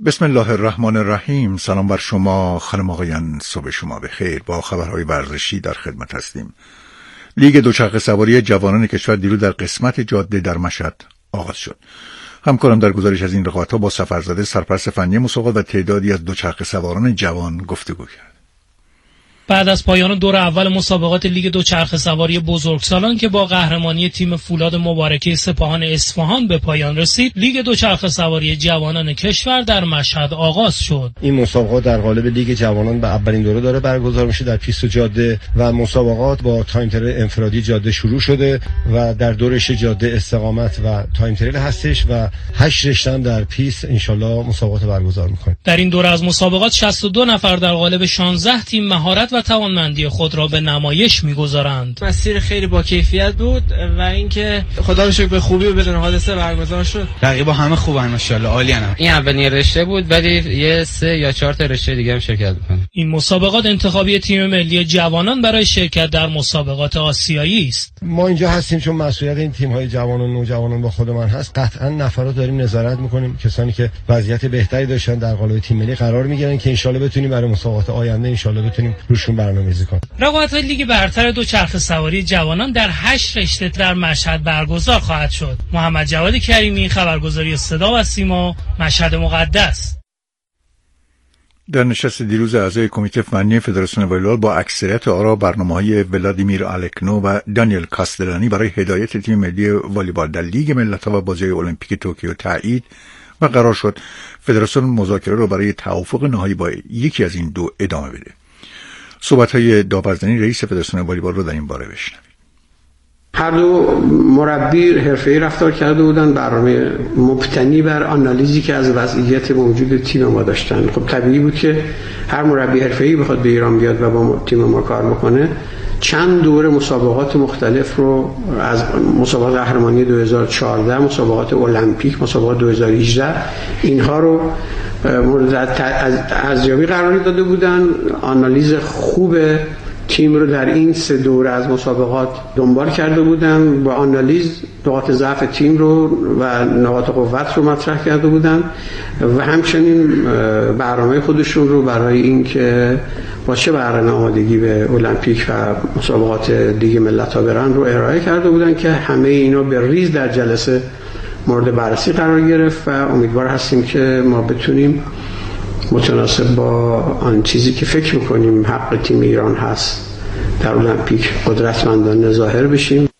بسم الله الرحمن الرحیم. سلام بر شما خانم آقایان، صبح شما بخیر. با خبرهای ورزشی در خدمت هستیم. لیگ دوچرخه سواری جوانان کشور دیروز در قسمت جاده در مشهد آغاز شد. همکارم در گزارش از این رقابت‌ها با سفرزاده سرپرست فنی مسابقات و تعدادی از دوچرخه سواران جوان گفتگو کرد. بعد از پایان دور اول مسابقات لیگ دوچرخه سواری بزرگسالان که با قهرمانی تیم فولاد مبارکه سپاهان اصفهان به پایان رسید، لیگ دوچرخه سواری جوانان کشور در مشهد آغاز شد. این مسابقات در قالب لیگ جوانان به اولین دوره داره برگزار میشه در پیست جاده و مسابقات با تایم تریل انفرادی جاده شروع شده و در دورش جاده استقامت و تایم تریل هستش و 8 رشته در پیست انشالله مسابقات برگزار میکنه. در این دوره از مسابقات 62 نفر در قالب 16 تیم مهارت و توانمندی خود را به نمایش می‌گذارند. مسیر خیلی با کیفیت بود و اینکه خدا رو شکر به خوبی و بدون حادثه برگزار شد. رقیبا همه خوبن ماشاءالله، عالیان. این اولین رشته بود ولی یه 3 یا 4 تا رشته دیگه هم شرکت می‌کنن. این مسابقات انتخابی تیم ملی جوانان برای شرکت در مسابقات آسیایی است. ما اینجا هستیم چون مسئولیت این تیم‌های جوان و نوجوانان با خود من هست. قطعاً نفرات داریم نظارت می‌کنیم، کسانی که وضعیت بهتری داشتن در قالب تیم ملی قرار می‌گیرن که ان شاءالله بتونیم برای مسابقات آینده ان شاءالله بتونیم روشون برنامه‌ریزی کنیم. رقابت‌های لیگ برتر دوچرخه سواری جوانان در 8 رشته در مشهد برگزار خواهد شد. محمد جواد کریمی، خبرگزاری صدا و سیما، مشهد مقدس. در نشست دیروز اعضای کمیته فنی فدراسیون والیبال با اکثریت آرا برنامه‌های ولادیمیر آلکنو و دانیل کاستلانی برای هدایت تیم ملی والیبال در لیگ ملت‌ها و بازی‌های المپیک توکیو تایید و قرار شد فدراسیون مذاکره را برای توافق نهایی با یکی از این دو ادامه بده. صحبت‌های داورزنی رئیس فدراسیون والیبال رو در این باره بشنوید. هر دو مربی حرفه‌ای رفتار کرده بودن، برنامه مبتنی بر آنالیزی که از وضعیت موجود تیم ما داشتن. خب طبیعی بود که هر مربی حرفه‌ای بخواد به ایران بیاد و با تیم ما کار بکنه، چند دوره مسابقات مختلف رو از مسابقات قهرمانی 2014، مسابقات المپیک، مسابقات 2018 اینها رو مورد ارزیابی قرار داده بودن. آنالیز خوب تیم رو در این 3 دوره از مسابقات دنبال کرده بودن، با آنالیز نقاط ضعف تیم رو و نقاط قوت رو مطرح کرده بودن و همچنین برنامه خودشون رو برای اینکه با چه برنامه آمادگی به المپیک و مسابقات لیگ ملت‌ها برن رو ارائه کرده بودن که همه اینا به ریز در جلسه مورد بررسی قرار گرفت و امیدوار هستیم که ما بتونیم متناسب با آن چیزی که فکر می‌کنیم حق تیم ایران هست در المپیک قدرتمندانه ظاهر بشیم.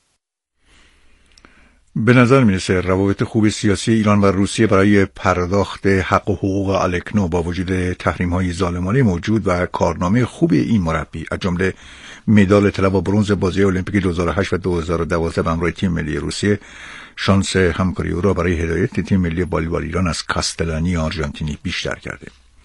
به نظر میرسه روابط خوب سیاسی ایران و روسیه برای پرداخت حق و حقوق آلکنو با وجود تحریم‌های ظالمانه موجود و کارنامه خوب این مربی از جمله مدال طلا و برنز بازی‌های المپیک 2008 و 2012 به همراه تیم ملی روسیه، شانس همکاری او را برای هدایت تیم ملی والیبال ایران از کاستلانی آرژانتینی بیشتر کرده.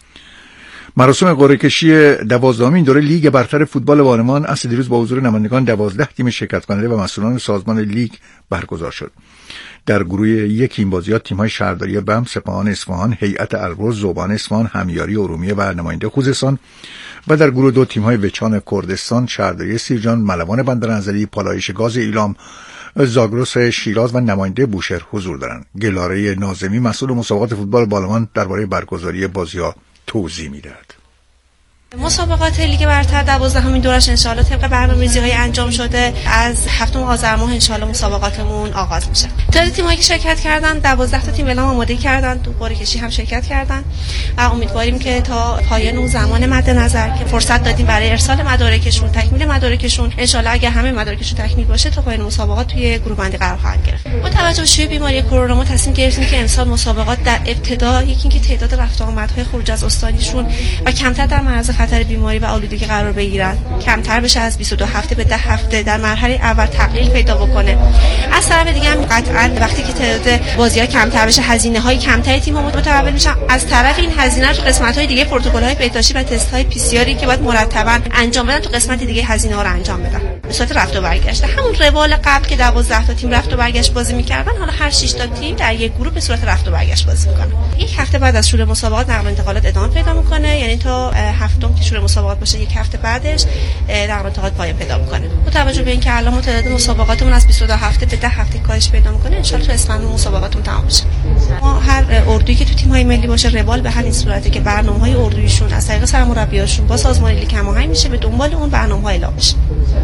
مراسم قرعه کشی 12مین دوره لیگ برتر فوتبال بانوان اصل دیروز با حضور نمایندگان 12 تیم شرکت کننده و مسئولان سازمان لیگ برگزار شد. در گروه یک این بازیات تیم‌های شهرداری بم، سپاهان اصفهان، هیئت البرز، ذوبان اصفهان، همیاری ارومیه و نماینده خوزستان و در گروه دو تیم‌های وچان کردستان، شهرداری سیرجان، ملوان بندرانزلی، پالایش گاز ایلام، زاگرس شیراز و نماینده بوشهر حضور دارند. گلاره ناظمی مسئول مسابقات فوتبال بالوان درباره برگزاری بازی‌ها توضیح می‌دهد. مسابقات لیگ برتر 12مین دورش انشالله طبق برنامه‌ریزی‌های انجام شده از 7 آذر ماه انشالله مسابقاتمون آغاز میشه. تعداد تیم‌هایی که شرکت کردن 12 تا تیم اعلام آماده کردن، تو قرعه کشی هم شرکت کردن و امیدواریم که تا پایان اون زمان مد نظر که فرصت دادیم برای ارسال مدارکشون، تکمیل مدارکشون، انشالله اگه همه مدارکشون تکمیل باشه تا پایان مسابقات توی گروه بندی قرار خواهند گرفت. با توجه به شیوع بیماری کرونا ما تصمیم گرفتیم که امسال مسابقات در ابتدا یکی اینکه تعداد رفت و آمدهای خروج از استانیشون و کمتر در معرض خطر بیماری و آلودگی قرار بگیرن، کمتر بشه، از 22 هفته به 10 هفته در مرحله اول تقلیل پیدا بکنه. از طرف دیگه هم قطعا وقتی که تعداد بازی‌ها کمتر بشه، هزینه‌های کمتری تیم‌ها متحول میشن. از طرف این هزینه رو تو قسمت‌های دیگه پروتکل‌های بهداشتی و تست‌های PCR که باید مرتباً انجام بدن تو قسمت دیگه هزینه‌ها رو انجام بدن. به صورت رفت و برگشت همون روال قبل که 12 تا تیم رفت و برگشت بازی می‌کردن، حالا هر 6 تا تیم در یک گروه به صورت رفت و برگشت بازی می‌کنن. یک هفته بعد از شروع مسابقات نقل و انتقالات ادامه پیدا می‌کنه، یعنی تا هفتم که شروع مسابقات باشه یک هفته بعدش نقل و انتقالات پایان پیدا می‌کنه. با توجه به اینکه الان تعداد مسابقاتمون از 22 هفته به 10 هفته کاهش پیدا میکنه، ان شاءالله تو اسفند مسابقاتون تمام بشه. ما هر اردویی که تو تیم‌های ملی باشه روال به همین صورته که برنامه‌های اردویشون از طریق سرمربیاشون با سازمان لیگ هماهنگ میشه، به دنبال اون برنامه‌ها اعلام میشه.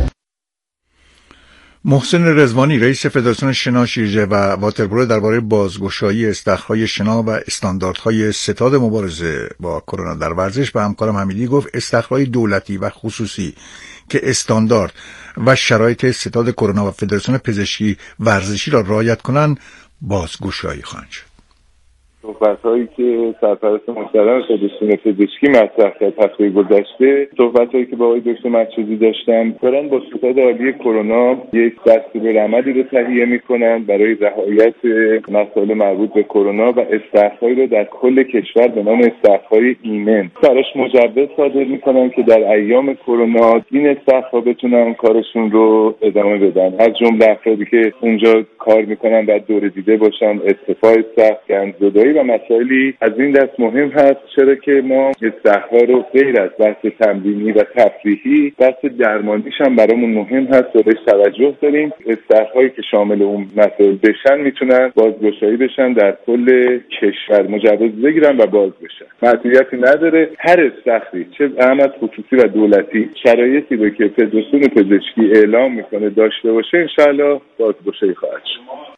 محسن رضوانی رئیس فدراسیون شنا شیرجه و واترپولو درباره بازگشایی استخرهای شنا و استانداردهای ستاد مبارزه با کرونا در ورزش به همکارم حمیدی گفت استخرهای دولتی و خصوصی که استاندارد و شرایط ستاد کرونا و فدراسیون پزشکی ورزشی را رعایت کنند بازگشایی خواهند شد. صحبت‌هایی که سرپرست محترم فدراسیون پزشکی مطرح کرد هفته گذشته، صحبت‌هایی که با آقای دکتر مقصودی داشتن، دارن با ستاد عالی کرونا یک دستورالعملی رو تهیه می‌کنن برای رعایت مسائل مربوط به کرونا و استخرهایی رو در کل کشور به نام استخرهای ایمن براش مجوز صادر می‌کنن که در ایام کرونا این استخرها بتونن کارشون رو ادامه بدن. از جمله افرادی که اونجا کار می‌کنن باید دوره دیده باشن، ارتفاع سقف، گندزدایی و مسائلی از این دست مهم هست، چرا که ما استخرها رو غیر از بحث تمرینی و تفریحی بحث درمانیش هم برامون مهم هست و بهش توجه داریم. استخرهایی که شامل اون مسائل بشن میتونن بازگشایی بشن، در کل کشور مجوز بگیرن و باز بشن. محدودیتی نداره. هر استخری چه اهمیت خصوصی و دولتی شرایطی رو که فدراسیون پزشکی اعلام میکنه داشته باشه انشالله بازگشایی خواهد شد.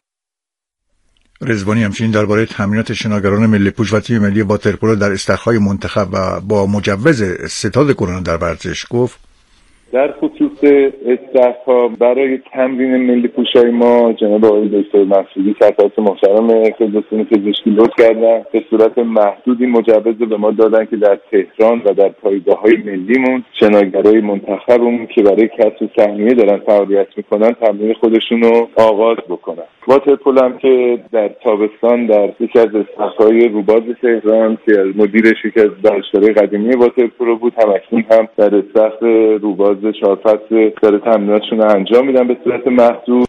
رضوانی همچنین درباره تمرینات شناگران ملی پوش و تیم ملی واترپولو در استخرهای منتخب و با مجوز ستاد کرونا در ورزش گفت در خصوص استخرها برای تمرین ملی پوشای ما جناب آقای دکتر مقصودی سرپرست محترم فدراسیون پزشکی لطف کردن، به صورت محدودی مجوز به ما دادن که در تهران و در پایگاه‌های ملیمون شناگرای منتخبمون که برای کسب سهمیه دارن فعالیت میکنن تمرین خودشون رو آغاز بکنن. واترپولو هم که در تابستان در یکی از استخرهای روباز تهران که مدیرش یکی از دانشگاه‌های قدیمی واترپولو بود، همکنون هم در استخر روباز 4 فصل داره تمریناتشون رو انجام میدن به صورت محدود.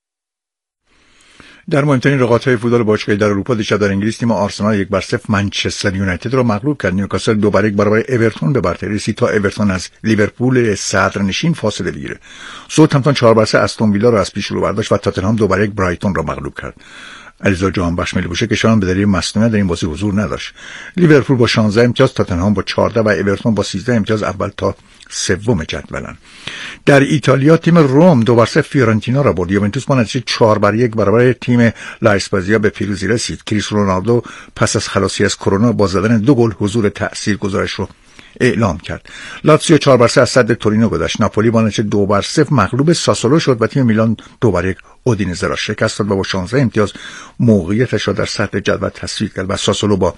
در مهمترین رقابت‌های فوتبال باشگاهی در اروپا دیشب در انگلیس تیم آرسنال 1-0 منچستر یونایتد را مغلوب کرد. نیوکاسل 2-1 برابر اورتون به برتری رسید تا اورتون از لیورپول صدرنشین فاصله بگیره. ساوثهمپتون 4-3 استون ویلا را از پیش رو برداشت و تاتنهام 2-1 برایتون را مغلوب کرد. علیرضا جهانبخش ملی پوش کشوران به دلیل مصونیت در این بازی حضور نداشت. لیورپول با 16 امتیاز، تاتنهام با 14 و اورتون با 13 امتیاز اول تا سوم جدولن. در ایتالیا تیم روم 2-3 فیورنتینا را برد. یوونتوس با نتیجه 4-1 برابر تیم لاسپازیا به پیروزی رسید. کریستیانو رونالدو پس از خلاصی از کرونا با زدن 2 گل حضور تاثیرگذارش رو اعلام کرد. لاتزیو 4-3 از صد تورینو گذشت. ناپولی با نتیجه 2-0 مغلوب ساسولو شد و تیم میلان 2-1 اودینزه را شکست داد و با 16 امتیاز موقعیتش را در سطح جدول تثبیت کرد و ساسولو با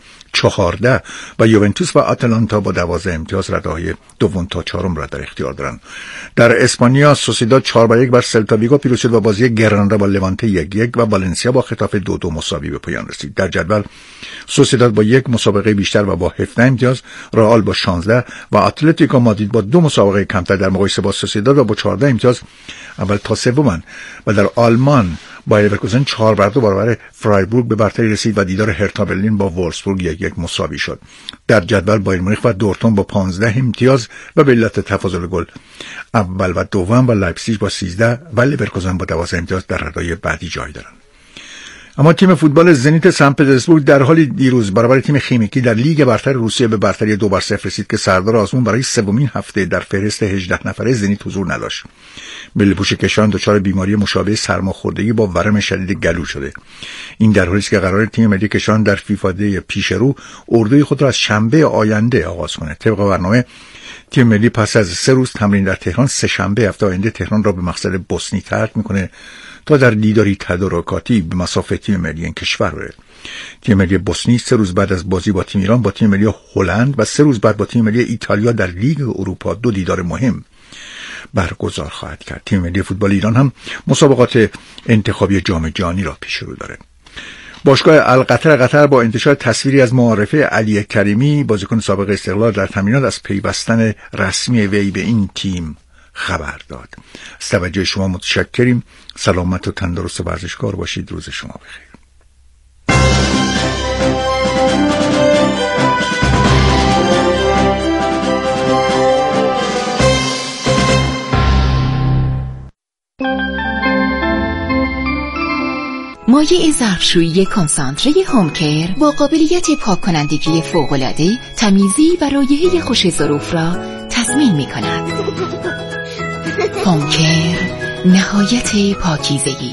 14 و یوونتوس و آتلانتا با 12 امتیاز رده‌های دوم تا چهارم را در اختیار دارند. در اسپانیا سوسیداد 4-1 بر سلتا ویگو پیروز شد و بازی گرانادا با لوانته 1-1 و والنسیا با خطافه 2-2 مساوی به پایان رسید. در جدول سوسیداد با 1 مسابقه بیشتر و با 17 امتیاز، رئال با 16 و اتلتیکو مادرید با 2 مسابقه کمتر در مقایسه با سوسیداد و با 14 امتیاز اول تا سومن. و در آلمان بایر لورکوزن 4-2 برابر فرایبورگ به برتری رسید و دیدار هرتا برلین با وولفسبورگ 1-1 مساوی شد. در جدول بایر مونیخ و دورتموند با 15 امتیاز و به علت تفاضل گل اول و دوم و لایپزیگ با 13 و لورکوزن با 12 امتیاز در رده‌های بعدی جای دارند. اما تیم فوتبال زنیت سن پترزبورگ در حالی دیروز برابر تیم خیمیکی در لیگ برتر روسیه به برتری 2-0 رسید که سردار آزمون برای سومین هفته در فهرست 18 نفره زنیت حضور نداشت. ملی پوش کشوران دچار بیماری مشابه سرماخوردگی با ورم شدید گلو شده. این در حالی است که قرار تیم ملی کشوران در فیفا دی پیش رو اردوی خود را از شنبه آینده آغاز کنه. طبق برنامه تیم ملی پس از 3 روز تمرین در تهران سه شنبه هفته آینده تهران را به مقصد بوسنی ترک میکنه تا در دیداری تدارکاتی به مسافت تیم ملی این کشور بره. تیم ملی بوسنی 3 روز بعد از بازی با تیم ایران با تیم ملی هلند و 3 روز بعد با تیم ملی ایتالیا در لیگ اروپا 2 دیدار مهم برگزار خواهد کرد. تیم ملی فوتبال ایران هم مسابقات انتخابی جام جهانی را پیش رو داره. باشگاه القطر قطر با انتشار تصویری از معارفه علی کریمی بازیکن سابق استقلال در تمرینات از پیوستن رسمی وی به این تیم خبر داد. از توجه شما متشکریم. سلامت و تندرست و ورزشکار باشید. روز شما بخیر. مایع ظرفشویی کنسانتره هومکر با قابلیت پاک کنندگی فوق‌العاده، تمیزی و رایحه خوش ظروف را تضمین می‌کند. هومکر، نهایت پاکیزگی.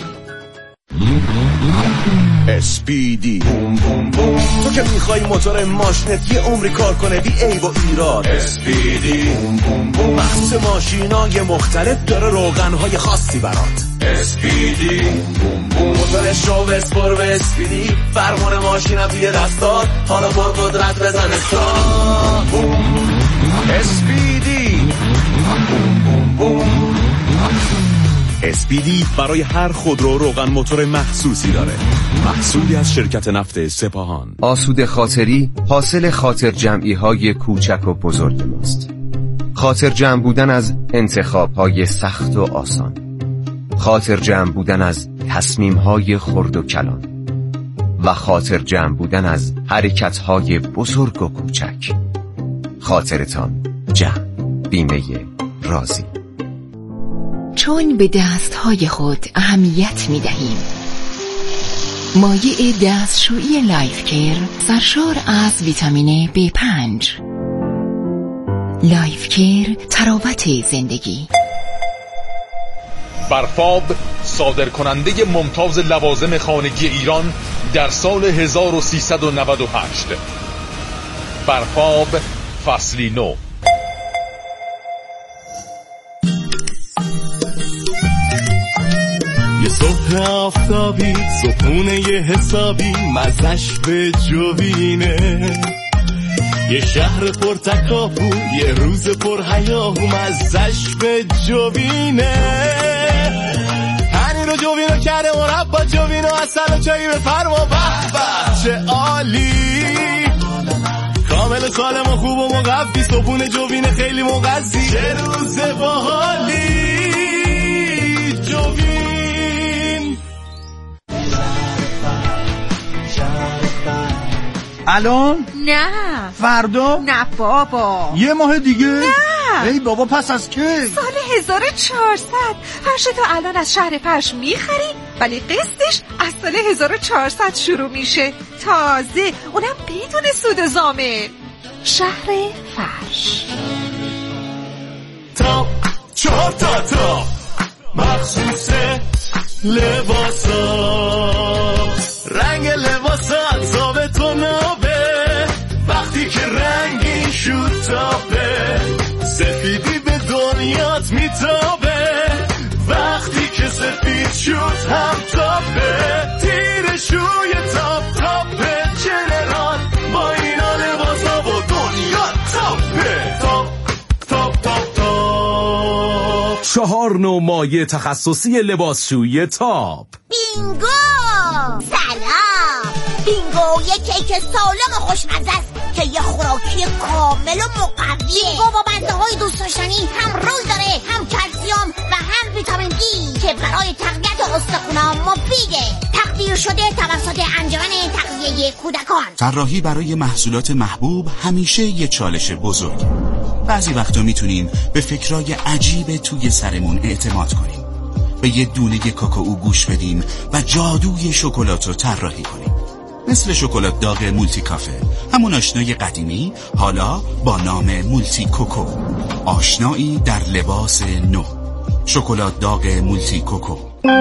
SPD بوم بوم بوم. تو که میخوای موتور ماشینت یه عمری کار کنه بی عیب و ایراد. SPD بوم بوم بوم. مخصوص ماشینای مختلف داره روغنهای خاصی برات. SPD بوم بوم. موتورش رو بسپر به SPD، فرمان ماشینم توی دستات، حالا با قدرت بزن استارت. بوم SPD بوم بوم بوم. SPD برای هر خودرو روغن موتور مخصوصی داره، محصولی از شرکت نفت سپاهان. آسوده خاطری حاصل خاطر جمعی های کوچک و بزرگ ماست. خاطر جمع بودن از انتخاب های سخت و آسان، خاطر جمع بودن از تصمیم های خرد و کلان و خاطر جمع بودن از حرکت های بزرگ و کوچک. خاطرتان جمع. بیمه رازی. چون به دستهای خود اهمیت می دهیم. مایع دستشویی لایف کیر سرشار از ویتامین B5. لایف کیر، تراوت زندگی. برفاب، صادر کننده ممتاز لوازم خانگی ایران در سال 1398. برفاب فصلی نو. یه صبح آفتابی، صبحونه یه حسابی، مزش به جوینه. یه شهر پر تکاپو، یه روز پر هیاهو، مزش به جوینه. هنی رو جوینو کرده مربا، جوینو اصل و چایی به فرما، به چه عالی. کامل سالم و خوب و مقفی، صبحونه جوینه خیلی مغذی، چه روز باحالی. الان؟ نه. فردا؟ نه بابا. یه ماه دیگه؟ نه. ای بابا پس از کی؟ سال 1400. فرش تو الان از شهر فرش میخری، ولی قسطش از سال 1400 شروع میشه، تازه اونم بدون سود ضامن. شهر فرش. تاپ 4 تا تاپ مخصوص لباسا، رنگ لباسات ثابت و نابه، وقتی که رنگی شد تابه، سفیدی به دنیات میتابه، وقتی که سفید شد هم تابه، تیر شوی تاپ تابه، جنرال با اینا لباسا و دنیا تابه. تاپ تاپ تاپ تاپ. 4 نوع مایع تخصصی لباسشویی تاپ. بینگو. سلام. بینگو یه کیک سالم خوشمزه است که یه خوراکی کامل و مقویه. بینگو با مزه های دوست داشتنی، هم روز داره، هم کلسیم و هم ویتامین دی که برای تقویت استخوان‌ها مفیده. تقدیر شده توسط انجمن تغذیه کودکان. طراحی برای محصولات محبوب همیشه یه چالش بزرگ. بعضی وقتا میتونیم به فکرای عجیب توی سرمون اعتماد کنیم، به یه دونه کاکائو گوش بدیم و جادوی شکلات رو طراحی کنیم. مثل شکلات داغ مولتی کافه، همون آشنای قدیمی، حالا با نام مولتی کوکو. آشنایی در لباس نو. شکلات داغ مولتی کوکو.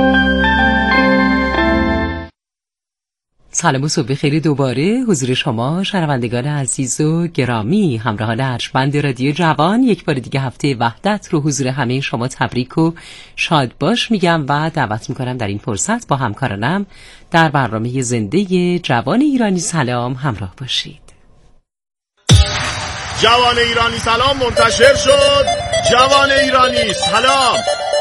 سلام و صبح خیلی دوباره حضور شما شنوندگان عزیز و گرامی، همراهان ارجمند رادیو جوان. یک بار دیگه هفته وحدت رو حضور همه شما تبریک و شاد باش میگم و دعوت میکنم در این فرصت با همکارانم در برنامه زنده جوان ایرانی سلام همراه باشید. جوان ایرانی سلام منتشر شد. جوان ایرانی سلام.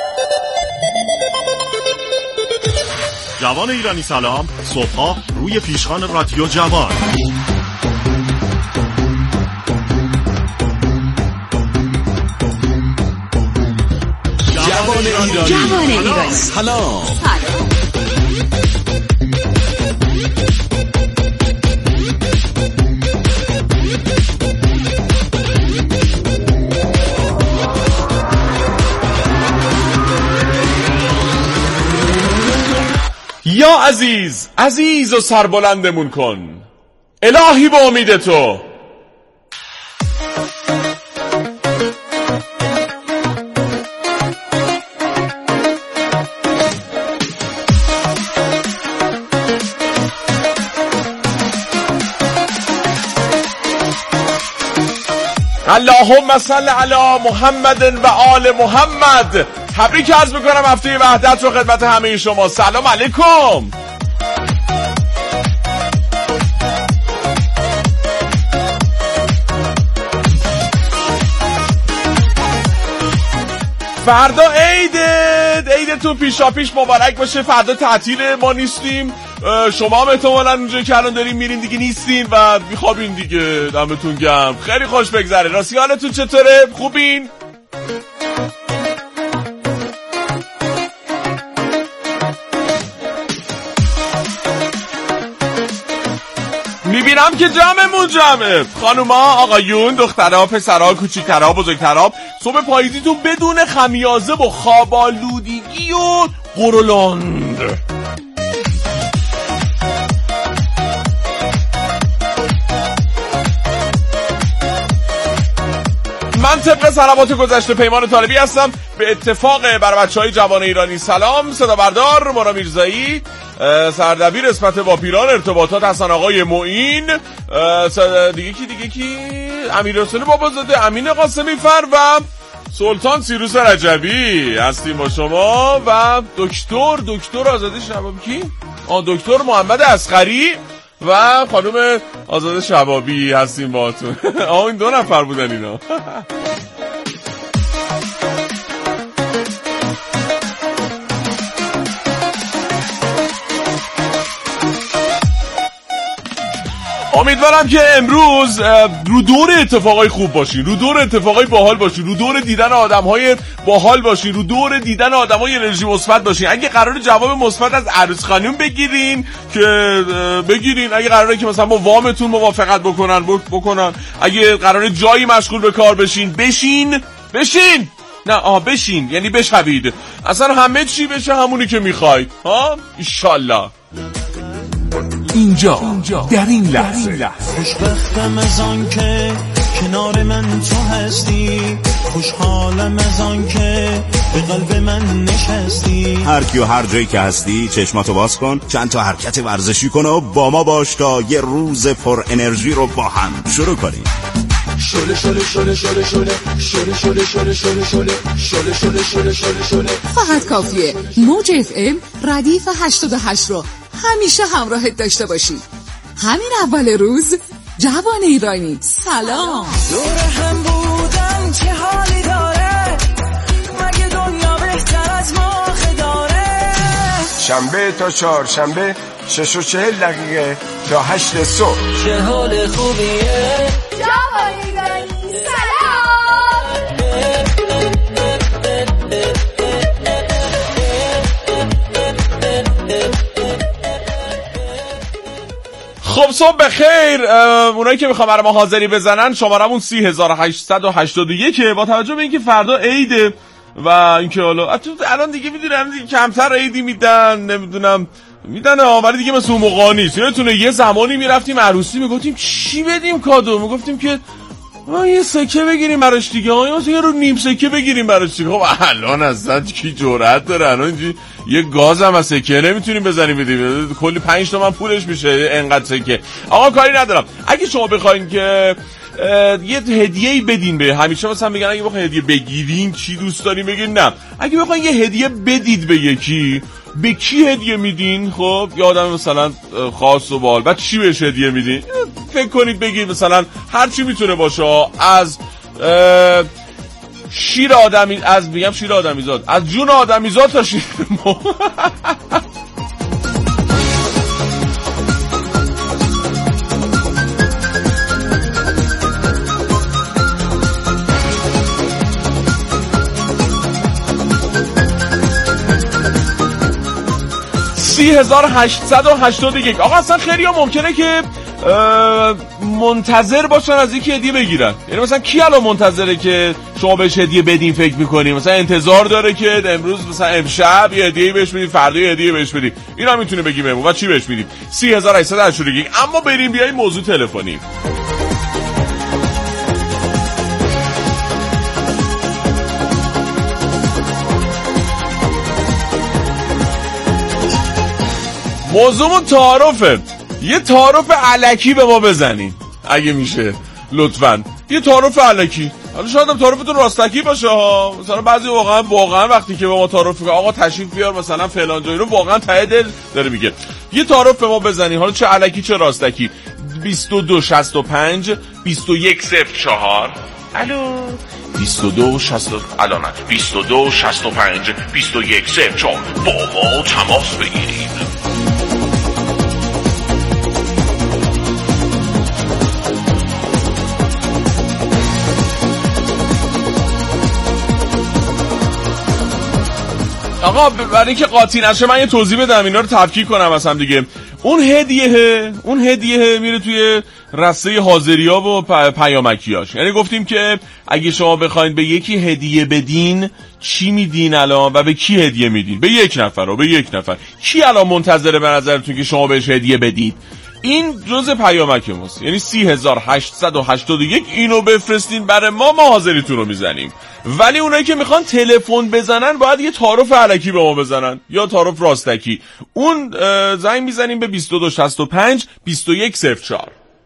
جوان ایرانی سلام صبحا روی پیشخوان رادیو جوان. جوان ایرانی سلام. یا عزیز و سربلندمون کن الهی به امید تو. اللهم صل علی محمد و آل محمد. تبریک عرض میکنم هفته وحدت رو خدمت همه شما. سلام علیکم. فردا عیدتون پیشاپیش مبارک باشه. فردا تعطیل، ما نیستیم، شما هم احتمالاً اونجا که الان دارین میرین دیگه نیستین و میخوابین دیگه. دمتون گرم، خیلی خوش بگذره. راستی حالتون چطوره؟ خوبین؟ میبینم که جمعه خانوما، آقایون، دخترها، پسرها، کوچیک‌ترها، بزرگترها، صبح پاییزیتون بدون خمیازه و خوابالودگی و قرولند. من طبق صلوات گذشته پیمان طالبی هستم. به اتفاق برای بچهای جوان ایرانی سلام. صدا بردار مونا میرزایی، سردبیر اسمت واپیران، ارتباطات حسن آقای معین، دیگه کی امیرحسین بابازاده، امین قاسمی فر و سلطان سیروس رجبی هستیم با شما و دکتر آزاده شبابی کی؟ دکتر محمد اصغری و خانم آزاده شبابی هستیم باهاتون. این 2 نفر بودن اینا. امیدوارم که امروز رو دور اتفاقای خوب باشین، رو دور اتفاقای باحال باشین، رو دور دیدن آدم‌های باحال باشین، رو دور دیدن آدم‌های انرژی مثبت باشین. اگه قراره جواب مثبت از عروس خانم بگیرین که بگیرین، اگه قراره که مثلا با وامتون موافقت بکنن، اگه قراره جایی مشغول به کار بشین، بشین نه بشین یعنی بشوید، اصلا همه چی بشه همونی که میخواید. ایشالله. اینجا در این لحظه خوشبختم از آن که کنار من تو هستی، خوشحالم از آن که به قلب من نشستی. هر کی و هر جایی که هستی چشماتو باز کن، چند تا حرکت ورزشی کن و با ما باش تا یه روز پر انرژی رو با هم شروع کنیم. فقط کافیه موج FM ردیف 88 رو همیشه همراهت داشته باشی. همین اول روز جوان ایرانی سلام. دور هم بودم چه حالی داره، مگه دنیا بهتر از ما داره. شنبه تا چهارشنبه 6:40 تا 8 صبح. چه حال خوبیه جوان ایرانی سلام. خب صبح بخیر. اونایی که میخوام برای ما حاضری بزنن شمارمون 3881 با توجه به اینکه فردا عیده و اینکه حالا الان دیگه میدونم کمتر عیدی میدن، نمیدونم میدن ولی دیگه مثل اون موقع نیست. یادتونه یه زمانی میرفتیم عروسی میگفتیم چی بدیم کادو، میگفتیم که یه سکه بگیریم براش دیگه، یه رو نیم سکه بگیریم براش دیگه. خب الان اصلا کی جرأت داره الان یه گاز هم از سکه نمیتونیم بزنیم بدیم، کلی 5 تومن پولش میشه انقدر سکه. آقا کاری ندارم. اگه شما بخواین که یه هدیه‌ای بدین به، همیشه مثلا میگن اگه بخواین هدیه بگیرین چی دوست دارین بگین نه، اگه بخواین یه هدیه بدید به یکی، به کی هدیه میدین؟ خب یه آدم مثلا خاص و باحال، بعد چی بهش هدیه میدین؟ فکر کنید بگید مثلا هر چی میتونه باشه، از شیر آدمیزاد، از جون آدمیزاد تا شیر $30,881. آقا اصلا خیلی ها ممکنه که منتظر باشن از یکی هدیه بگیرن. یعنی مثلا کی الان منتظره که شما بهش هدیه بدین فکر میکنی؟ مثلا انتظار داره که امروز مثلا امشب یه هدیه بهش بدید، فردا یه هدیه بهش بدید. اینا میتونه بگی بهمون و چی بهش میدیم؟ 3881. اما بریم بیایم موضوع تلفنی. موضوعمون تعارفه. یه تعارف الکی به ما بزنین اگه میشه لطفاً. یه تعارف الکی. حالا شاید هم تعارفتون راستکی باشه ها. مثلا بعضی واقعا وقتی که به ما تعارف میکنه آقا تشریف بیار مثلا فلان جایی رو، واقعا ته دل داره میگه. یه تعارف به ما بزنین، حالا چه الکی چه راستکی. 2265 2104. الو 2265 علامت 2265 2104 با ما تماس بگیرید. آقا برای اینکه قاطی نشه من یه توضیح بدم، اینا رو تفکیک کنم از هم دیگه. اون هدیه میره توی رسته حاضریا و پیامکیاش. یعنی گفتیم که اگه شما بخواید به یکی هدیه بدین چی میدین الان و به کی هدیه میدین؟ به یک نفر. کی الان منتظره به نظرتون که شما بهش هدیه بدید؟ این جزء پیامک ماست. یعنی 3881 اینو بفرستین برای ما حاضریتون رو میزنیم. ولی اونایی که میخوان تلفن بزنن باید یه تعارف الکی به ما بزنن یا تعارف راستکی. اون زنگ میزنیم به 2265 2104.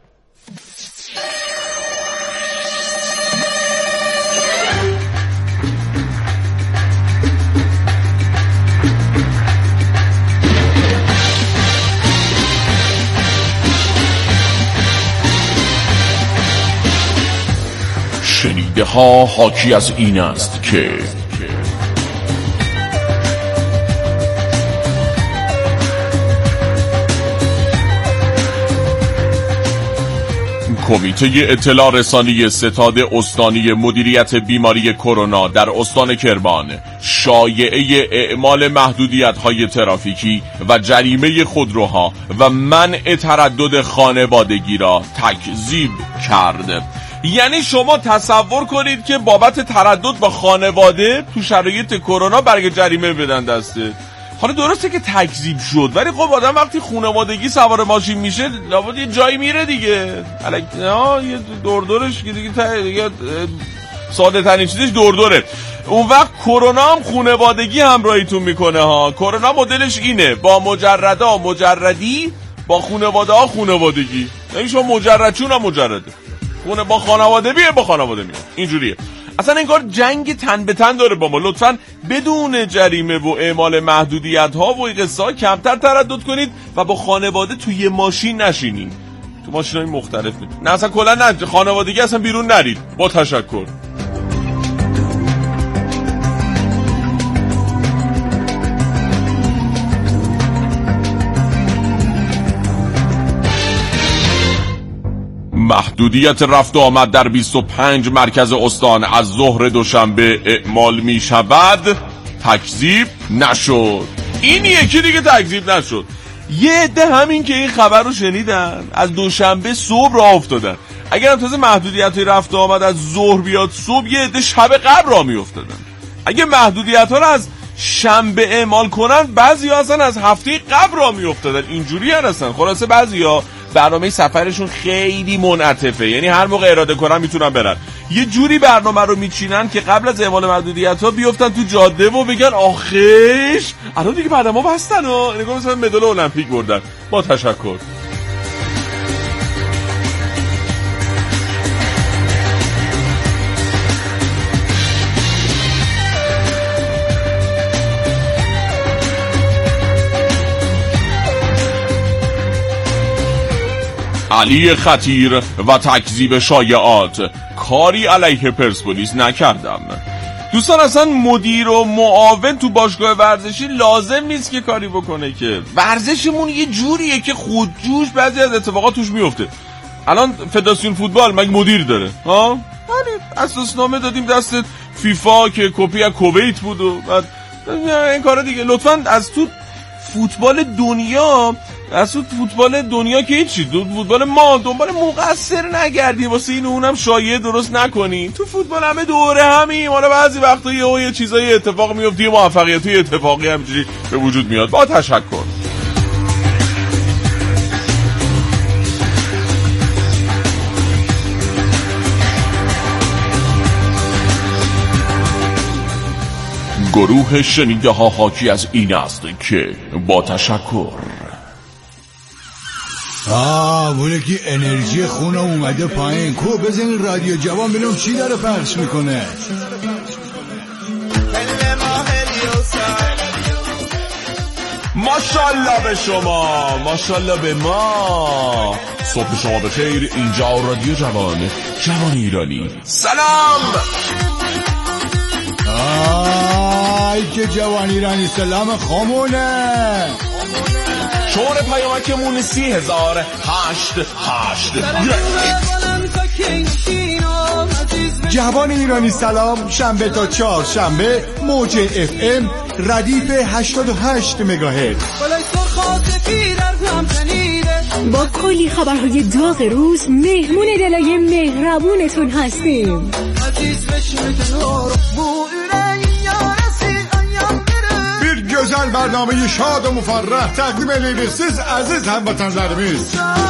شنیده ها حاکی از این است که کمیته اطلاع رسانی ستاد استانی مدیریت بیماری کرونا در استان کرمان شایعه اعمال محدودیت‌های ترافیکی و جریمه خودروها و منع تردد خانوادگی را تکذیب کرد. یعنی شما تصور کنید که بابت تردد با خانواده تو شرایط کرونا برگ جریمه بدن دسته. حالا درسته که تکذیب شد، ولی خب آدم وقتی خانوادگی سوار ماشین میشه لابد یه جایی میره دیگه. یه دوردورش که دیگه ساده ترین چیزش دوردوره. اون وقت کرونا هم خانوادگی همراهیتون میکنه ها. کرونا مدلش اینه، با مجردا مجردی، با خانواده ها خانوادگی. یعنی شما مجردچون هم مجرده، خونه با خانواده بیه با خانواده میاد. اینجوریه. اصلا انگار جنگ تن به تن داره با ما. لطفاً بدون جریمه و اعمال محدودیت ها و قصه ها کمتر تردد کنید و با خانواده توی ماشین نشینید. تو ماشین های مختلف نه اصلا کلا نه خانوادگی اصلا بیرون نرید. با تشکر. محدودیت رفت و آمد در 25 مرکز استان از ظهر دوشنبه اعمال می شود. تکذیب نشد. این یکی دیگه تکذیب نشد. یه عده همین که این خبر رو شنیدن از دوشنبه صبح راه افتادن. اگر هم تازه محدودیت رفت و آمد از ظهر بیاد صبح، یه عده شب قبل راه می افتادن. اگه محدودیت ها رو از شنبه اعمال کنن، بعضی ها اصلا از هفته قبل راه می افتادن. اینجوری هستن. خلاصه بعضی ها برنامه سفرشون خیلی منعطفه، یعنی هر موقع اراده کنن میتونن برن. یه جوری برنامه رو میچینن که قبل از اعمال محدودیت ها بیفتن تو جاده و بگن آخش الان دیگه برنامه بستن ها، نگاه مثلا مدال المپیک بردن. با تشکر. علی خطیر و تکذیب شایعات. کاری علیه پرسپولیس نکردم. دوستان اصلا مدیر و معاون تو باشگاه ورزشی لازم نیست که کاری بکنه، که ورزشمون یه جوریه که خودجوش بعضی از اتفاقات توش میفته. الان فدراسیون فوتبال مگه مدیر داره ها؟ اساسنامه دادیم دست فیفا که کپی از کویت بود و بعد این کارا دیگه. لطفاً از تو فوتبال دنیا اصلا فوتبال دنیا که هیچی، فوتبال ما دنبال مقصر نگردی واسه این اونم شایعه درست نکنی. تو فوتبال همه دوره همیم، حالا بعضی وقتا یه چیزایی اتفاق میفته، یه موفقیتی اتفاقی همینجوری به وجود میاد. با تشکر. گروه شنیده ها حاکی از این است که با تشکر. مونه که انرژی خونم اومده پایین. کو بزنین رادیو جوان ببینم چی داره پخش میکنه. ماشاءالله به شما، ماشاءالله به ما. صبح شما بخیر. اینجا رادیو جوان ایرانی. سلام. که جوان ایرانی سلام خامونه. شماره پیامکمون 3008. جوان ایرانی سلام. شنبه تا چهارشنبه موج FM ردیف 88 مگاهرتز با کلی خبرهای داغ روز مهمون دلای مهربونتون هستیم. güzel برنامه شاد و مفرح تقدیم ederiz siz aziz هموطنlarımız.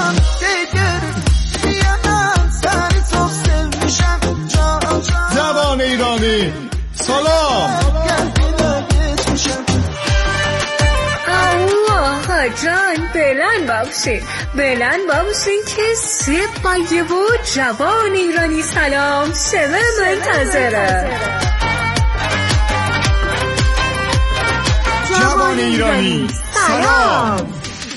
جوان ایرانی سلام. آقا جان بلند بابشین که سپایه و جوان ایرانی سلام شبه منتظره. جوان ایرانی سلام.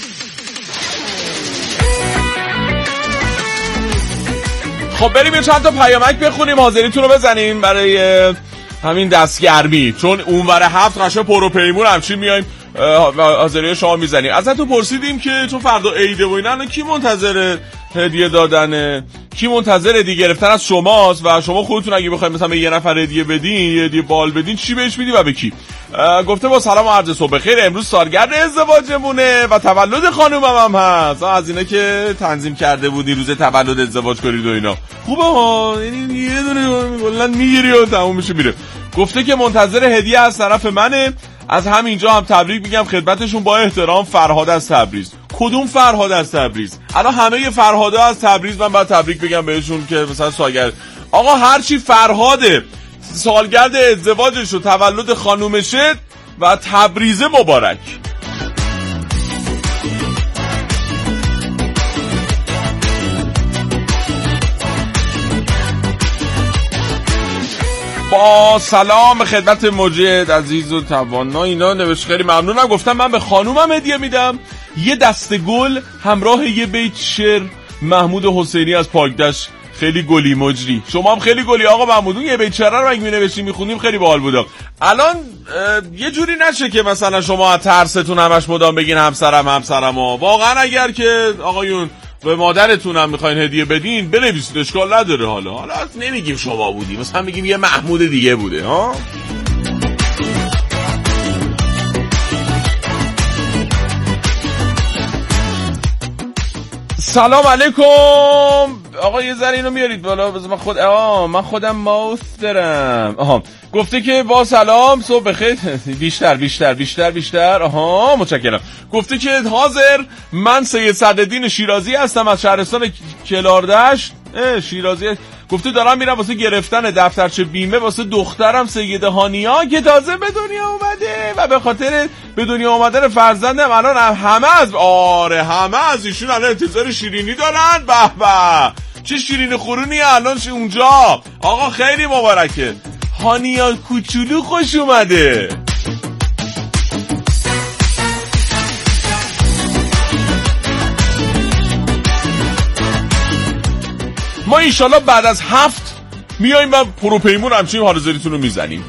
خب بریم یه چند تا پیامک بخونیم، حاضریتون رو بزنیم برای همین دستگرمی، چون اونور هفت قشنگ پر و پیمون همچین میایم حاضری شما میزنیم. ازتون پرسیدیم که چون فردا عیده و اینا کی منتظر هدیه دادنه، کی منتظر هدیه گرفتن از شماست و شما خودتون اگه بخواید مثلا یه نفر هدیه بدین، یه هدیه بال بدین، چی بهش میدی و به کی؟ گفته با سلام و عرض صبح بخیر، امروز سالگرد ازدواجمونه و تولد خانومم هم هست. از اینا که تنظیم کرده بودی روز تولد ازدواج کنید و اینا خوبه ها، یعنی یه دونه کلا میگیری و تموم میشه میره. گفته که منتظر هدیه از طرف منه. از همینجا هم تبریک میگم خدمتشون با احترام. فرهاد از تبریز. کدوم فرهاد از تبریز؟ الان همه فرهادا از تبریز من باید تبریک بگم بهشون که مثلا سالگرد آقا هرچی فرهاده سالگرد ازدواجش و تولد خانومشه و تبریزه مبارک. با سلام خدمت مجید عزیز و توانا اینا نوشت خیلی ممنونم. گفتم من به خانومم هدیه میدم یه دسته گل همراه یه بیت شعر محمود حسینی از پاکدشت. خیلی گلی مجری، شما هم خیلی گلی آقا محمودون. یه بیت شعر رو اگه می‌نوشتیم می‌خونیم خیلی باحال بود. الان یه جوری نشه که مثلا شما از ترستون همش مدام بگین همسرم واقعا اگر که آقایون به مادرتون هم میخواین هدیه بدین بنویسید، اشکال نداره. حالا نمیگیم شما بودی، مثلا میگیم یه محمود دیگه بوده ها. سلام علیکم آقا، یه ذره اینو میارید بالا بذار من خودم ماوس دارم. گفته که با سلام صبح بخیر. بیشتر متشکرم. گفته که حاضر من سید صدرالدین شیرازی هستم از شهرستان کلاردشت شیرازی. گفته دارم میرم واسه گرفتن دفترچه بیمه واسه دخترم سیده هانیا که تازه به دنیا اومده و به خاطر به دنیا اومدن فرزندم الان همه از ایشون الان انتظار شیرینی دارن. به چه شیرین خورونی الان اونجا. آقا خیلی مبارکه، هانیا کوچولو خوش اومده. ما انشالله بعد از 7 میاییم و پروپیمون همچنین حاضریتون رو میزنیم.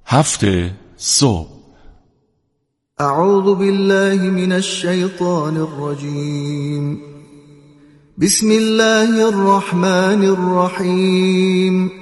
7 صبح. اعوذ بالله من الشیطان الرجیم. بسم الله الرحمن الرحیم.